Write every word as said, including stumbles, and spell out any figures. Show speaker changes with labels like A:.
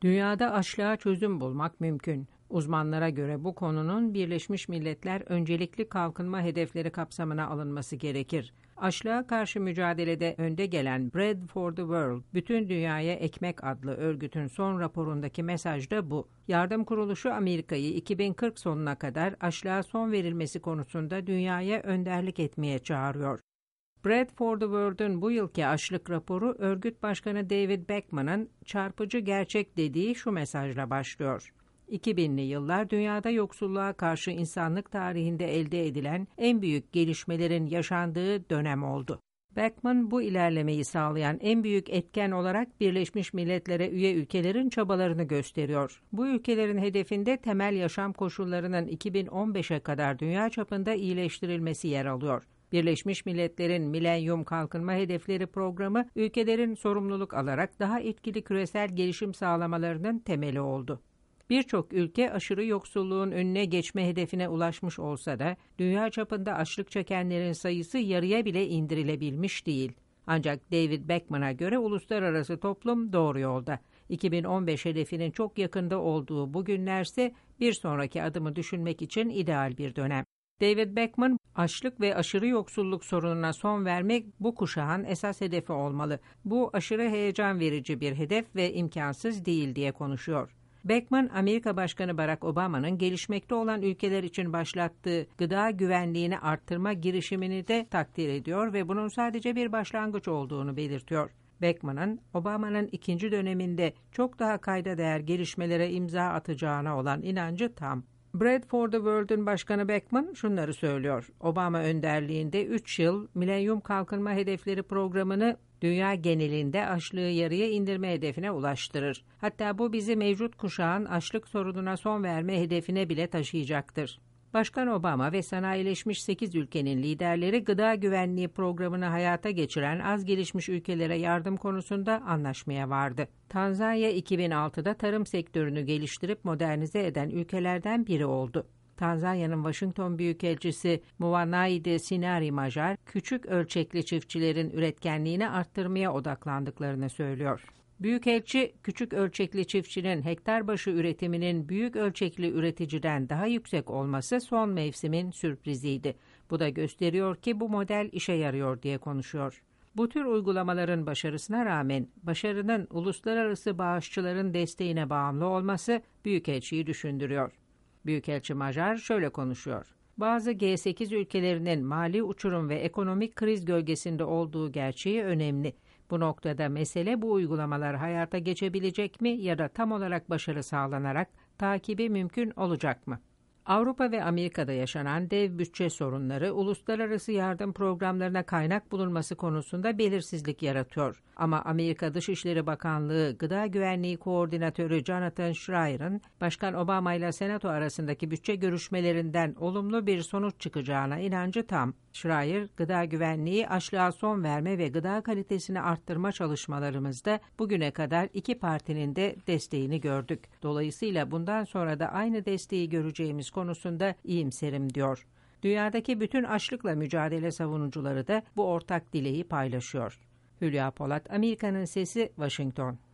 A: Dünyada açlığa çözüm bulmak mümkün. Uzmanlara göre bu konunun Birleşmiş Milletler Öncelikli Kalkınma Hedefleri kapsamına alınması gerekir. Açlığa karşı mücadelede önde gelen Bread for the World, Bütün Dünyaya Ekmek adlı örgütün son raporundaki mesaj da bu. Yardım kuruluşu Amerika'yı iki bin kırk sonuna kadar açlığa son verilmesi konusunda dünyaya önderlik etmeye çağırıyor. Bread for the World'un bu yılki açlık raporu, örgüt başkanı David Beckman'ın çarpıcı gerçek dediği şu mesajla başlıyor. iki binli yıllar dünyada yoksulluğa karşı insanlık tarihinde elde edilen en büyük gelişmelerin yaşandığı dönem oldu. Beckman bu ilerlemeyi sağlayan en büyük etken olarak Birleşmiş Milletler'e üye ülkelerin çabalarını gösteriyor. Bu ülkelerin hedefinde temel yaşam koşullarının iki bin on beşe kadar dünya çapında iyileştirilmesi yer alıyor. Birleşmiş Milletler'in Milenyum Kalkınma Hedefleri programı, ülkelerin sorumluluk alarak daha etkili küresel gelişim sağlamalarının temeli oldu. Birçok ülke aşırı yoksulluğun önüne geçme hedefine ulaşmış olsa da dünya çapında açlık çekenlerin sayısı yarıya bile indirilebilmiş değil. Ancak David Beckman'a göre uluslararası toplum doğru yolda. iki bin on beş hedefinin çok yakında olduğu bu günlerse bir sonraki adımı düşünmek için ideal bir dönem. David Beckman, açlık ve aşırı yoksulluk sorununa son vermek bu kuşağın esas hedefi olmalı. Bu aşırı heyecan verici bir hedef ve imkansız değil diye konuşuyor. Beckman, Amerika Başkanı Barack Obama'nın gelişmekte olan ülkeler için başlattığı gıda güvenliğini arttırma girişimini de takdir ediyor ve bunun sadece bir başlangıç olduğunu belirtiyor. Beckman'ın, Obama'nın ikinci döneminde çok daha kayda değer gelişmelere imza atacağına olan inancı tam. Bread for the World'un başkanı Beckman şunları söylüyor. Obama önderliğinde üç yıl Milenyum Kalkınma Hedefleri programını dünya genelinde açlığı yarıya indirme hedefine ulaştırır. Hatta bu bizi mevcut kuşağın açlık sorununa son verme hedefine bile taşıyacaktır. Başkan Obama ve sanayileşmiş sekiz ülkenin liderleri gıda güvenliği programını hayata geçiren az gelişmiş ülkelere yardım konusunda anlaşmaya vardı. Tanzanya iki bin altıda tarım sektörünü geliştirip modernize eden ülkelerden biri oldu. Tanzanya'nın Washington Büyükelçisi Muwanaide Sinari Majar, küçük ölçekli çiftçilerin üretkenliğini arttırmaya odaklandıklarını söylüyor. Büyükelçi, küçük ölçekli çiftçinin hektar başı üretiminin büyük ölçekli üreticiden daha yüksek olması son mevsimin sürpriziydi. Bu da gösteriyor ki bu model işe yarıyor diye konuşuyor. Bu tür uygulamaların başarısına rağmen başarının uluslararası bağışçıların desteğine bağımlı olması Büyükelçiyi düşündürüyor. Büyükelçi Majar şöyle konuşuyor. Bazı G sekiz ülkelerinin mali uçurum ve ekonomik kriz gölgesinde olduğu gerçeği önemli. Bu noktada mesele bu uygulamalar hayata geçebilecek mi ya da tam olarak başarı sağlanarak takibi mümkün olacak mı? Avrupa ve Amerika'da yaşanan dev bütçe sorunları uluslararası yardım programlarına kaynak bulunması konusunda belirsizlik yaratıyor. Ama Amerika Dışişleri Bakanlığı Gıda Güvenliği Koordinatörü Jonathan Schreier'ın Başkan Obama ile Senato arasındaki bütçe görüşmelerinden olumlu bir sonuç çıkacağına inancı tam. Schreier, gıda güvenliği, açlığa son verme ve gıda kalitesini arttırma çalışmalarımızda bugüne kadar iki partinin de desteğini gördük. Dolayısıyla bundan sonra da aynı desteği göreceğimiz konusunda iyimserim diyor. Dünyadaki bütün açlıkla mücadele savunucuları da bu ortak dileği paylaşıyor. Hülya Polat, Amerika'nın Sesi, Washington.